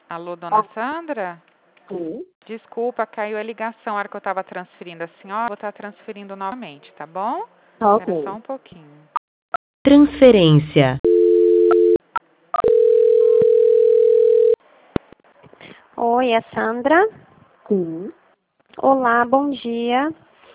Alô, dona Sandra? Sim. Desculpa, caiu a ligação na hora que eu estava transferindo a senhora. Vou estar transferindo novamente, tá bom? Ok. Espera só um pouquinho. Transferência. Oi, é Sandra? Sim. Olá, bom dia.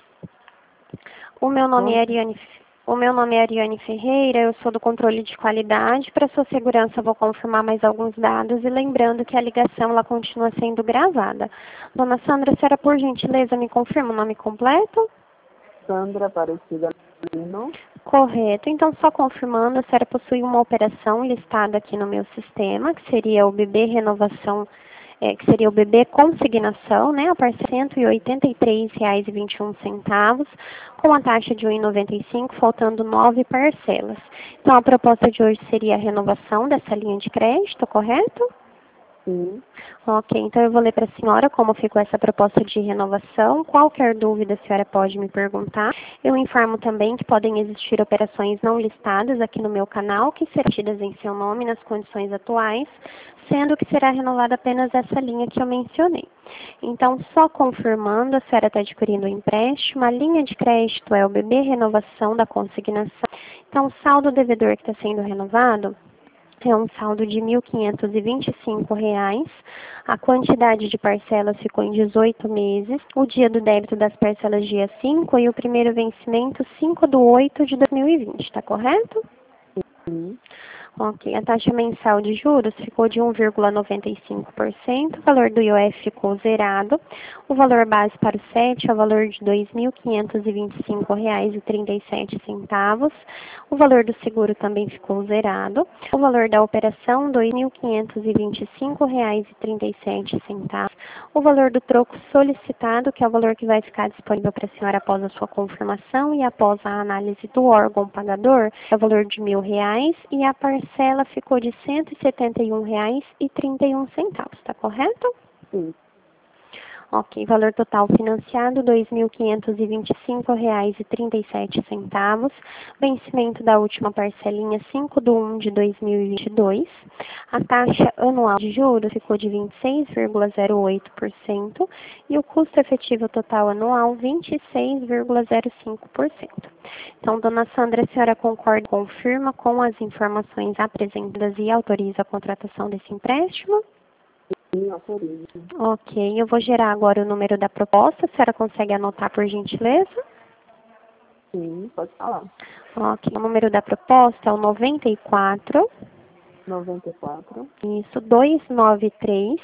O meu nome é Ariane Ferreira, eu sou do controle de qualidade. Para sua segurança, vou confirmar mais alguns dados e lembrando que a ligação ela continua sendo gravada. Dona Sandra, a senhora, por gentileza, me confirma o nome completo? Sandra Aparecida Lino. Correto. Então, só confirmando, a senhora possui uma operação listada aqui no meu sistema, que seria o BB Renovação, que seria o BB Consignação, né? A partir de R$ 183,21, com a taxa de R$ 1,95, faltando 9 parcelas. Então, a proposta de hoje seria a renovação dessa linha de crédito, correto? Sim. Ok, então eu vou ler para a senhora como ficou essa proposta de renovação. Qualquer dúvida a senhora pode me perguntar. Eu informo também que podem existir operações não listadas aqui no meu canal, que serão tidas em seu nome nas condições atuais, sendo que será renovada apenas essa linha que eu mencionei. Então, só confirmando, a senhora está adquirindo um empréstimo, a linha de crédito é o BB Renovação da Consignação. Então, o saldo devedor que está sendo renovado é um saldo de R$ 1.525. A quantidade de parcelas ficou em 18 meses. O dia do débito das parcelas dia 5 e o primeiro vencimento 5/8 de 2020, está correto? Sim. Ok, a taxa mensal de juros ficou de 1,95%, o valor do IOF ficou zerado, o valor base para o SET é o valor de R$ 2.525,37, o valor do seguro também ficou zerado, o valor da operação R$ 2.525,37, o valor do troco solicitado, que é o valor que vai ficar disponível para a senhora após a sua confirmação e após a análise do órgão pagador, é o valor de R$ 1.000 e a parcela ficou de R$ 171,31, está correto? Sim. Ok, valor total financiado R$ 2.525,37. Vencimento da última parcelinha 5/1 de 2022. A taxa anual de juros ficou de 26,08% e o custo efetivo total anual 26,05%. Então, dona Sandra, a senhora concorda, confirma com as informações apresentadas e autoriza a contratação desse empréstimo? Sim, autorizo. Ok, eu vou gerar agora o número da proposta. A senhora consegue anotar, por gentileza? Sim, pode falar. Ok, o número da proposta é o 94, 94, isso, 293,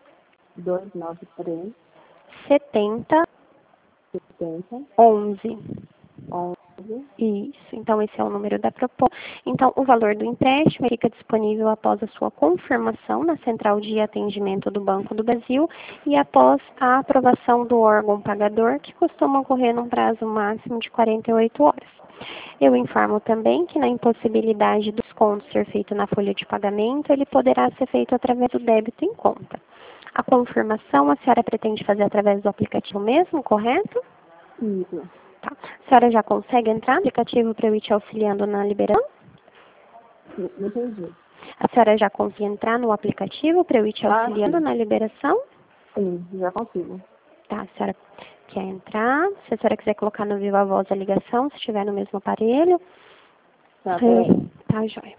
293, 70, 70, 11. 11. Isso, então esse é o número da proposta. Então, o valor do empréstimo fica disponível após a sua confirmação na Central de Atendimento do Banco do Brasil e após a aprovação do órgão pagador, que costuma ocorrer num prazo máximo de 48 horas. Eu informo também que na impossibilidade do desconto ser feito na folha de pagamento, ele poderá ser feito através do débito em conta. A confirmação a senhora pretende fazer através do aplicativo mesmo, correto? Isso. Tá. A senhora já consegue entrar no aplicativo para eu ir te auxiliando na liberação? Não entendi. A senhora já consegue entrar no aplicativo para eu ir te auxiliando sim. na liberação? Sim, já consigo. Tá, a senhora quer entrar? Se a senhora quiser colocar no Viva Voz a ligação, se estiver no mesmo aparelho. Tá, peraí. Tá, joia.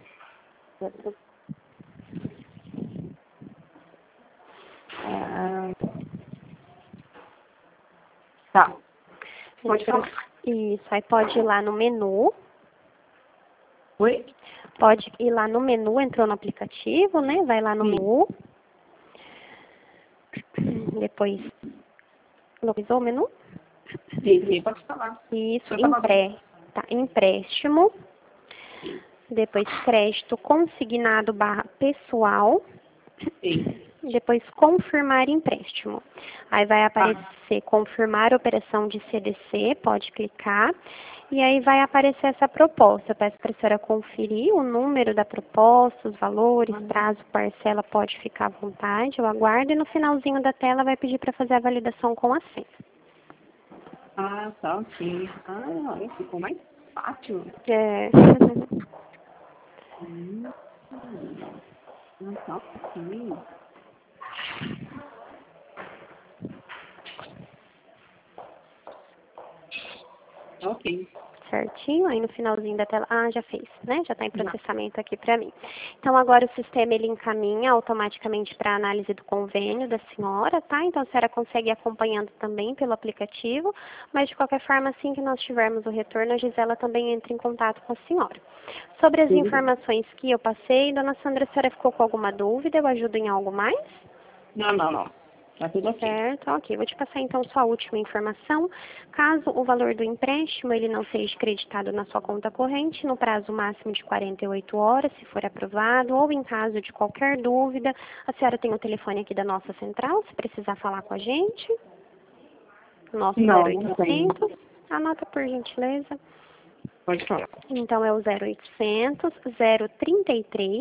Tá. Pode falar. Isso, aí pode ir lá no menu. Oi? Pode ir lá no menu, entrou no aplicativo, né? Vai lá no Sim. menu. Depois, localizou o menu? Sim, pode falar. Isso, Eu tava empréstimo. Depois, crédito consignado / pessoal. Sim. Depois, confirmar empréstimo. Aí vai aparecer confirmar operação de CDC, pode clicar. E aí vai aparecer essa proposta. Eu peço para a senhora conferir o número da proposta, os valores, prazo, parcela, pode ficar à vontade. Eu aguardo e no finalzinho da tela vai pedir para fazer a validação com a senha. Ah, tá, ok. Ah, ficou mais fácil. É. Tá, ok. Ok. Certinho, aí no finalzinho da tela, já fez, né? Já está em processamento aqui para mim. Então, agora o sistema, ele encaminha automaticamente para a análise do convênio da senhora, tá? Então, a senhora consegue ir acompanhando também pelo aplicativo, mas de qualquer forma, assim que nós tivermos o retorno, a Gisela também entra em contato com a senhora. Sobre as informações que eu passei, dona Sandra, a senhora ficou com alguma dúvida? Eu ajudo em algo mais? Não. Tá tudo ok. Certo, ok. Vou te passar então só a última informação. Caso o valor do empréstimo ele não seja creditado na sua conta corrente no prazo máximo de 48 horas, se for aprovado, ou em caso de qualquer dúvida, a senhora tem o telefone aqui da nossa central, se precisar falar com a gente. Nosso Não 0800. Anota por gentileza. Pode falar. Então é o 0800 033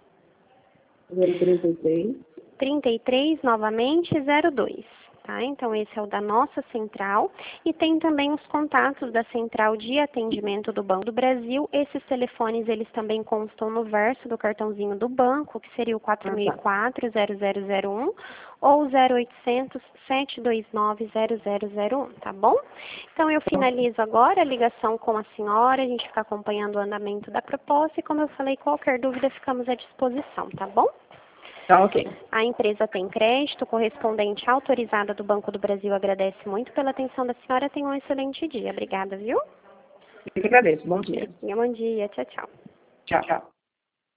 033. 33, novamente, 02. Tá? Então, esse é o da nossa central. E tem também os contatos da central de atendimento do Banco do Brasil. Esses telefones, eles também constam no verso do cartãozinho do banco, que seria o 4004-0001 ou 0800 729 0001, tá bom? Então, eu finalizo agora a ligação com a senhora, a gente fica acompanhando o andamento da proposta e, como eu falei, qualquer dúvida ficamos à disposição, tá bom? Tá ok. A empresa tem crédito, correspondente autorizada do Banco do Brasil agradece muito pela atenção da senhora. Tenha um excelente dia. Obrigada, viu? Eu que agradeço. Bom dia. Bom dia. Tchau, tchau. Tchau.